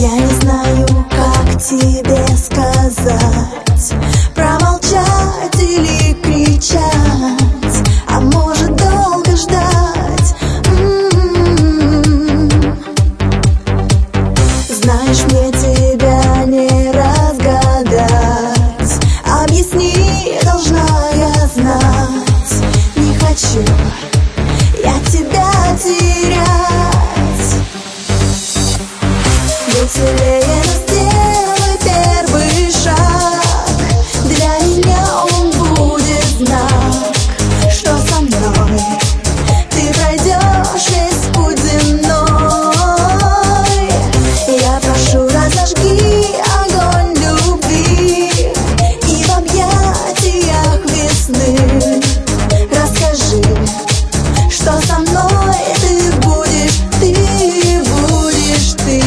Я не знаю, как тебе сказать, промолчать или кричать, а может долго ждать. Знаешь, мне тебя не разгадать, объясни, должна я знать. Не хочу я тебя терять. Будь смелее, но сделай первый шаг. Для меня он будет знак, что со мной ты пройдешь весь путь земной. Я прошу, разожги огонь любви и в объятиях весны расскажи, что со мной ты будешь, ты будешь ты.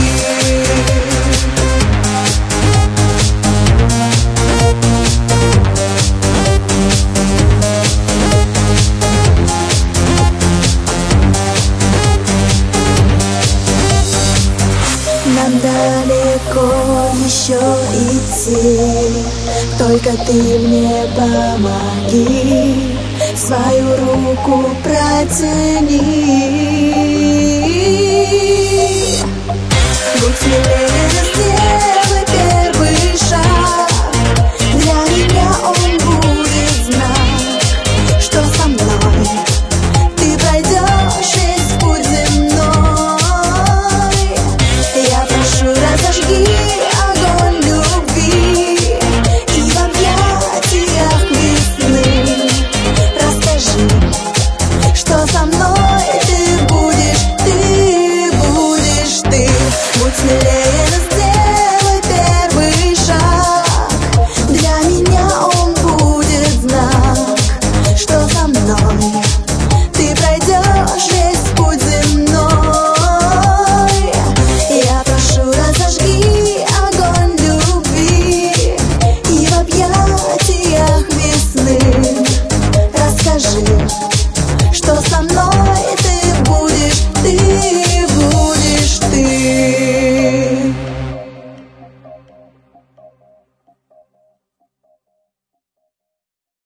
Нам далеко еще идти, только ты мне помоги, свою руку протяни. Будь смелее, сделай первый шаг. Для меня он будет знак, что со мной ты пройдешь весь путь земной. Я прошу, разожги огонь любви и в объятиях весны расскажи, что со мной ты будешь, ты будешь ты. Будь смелее.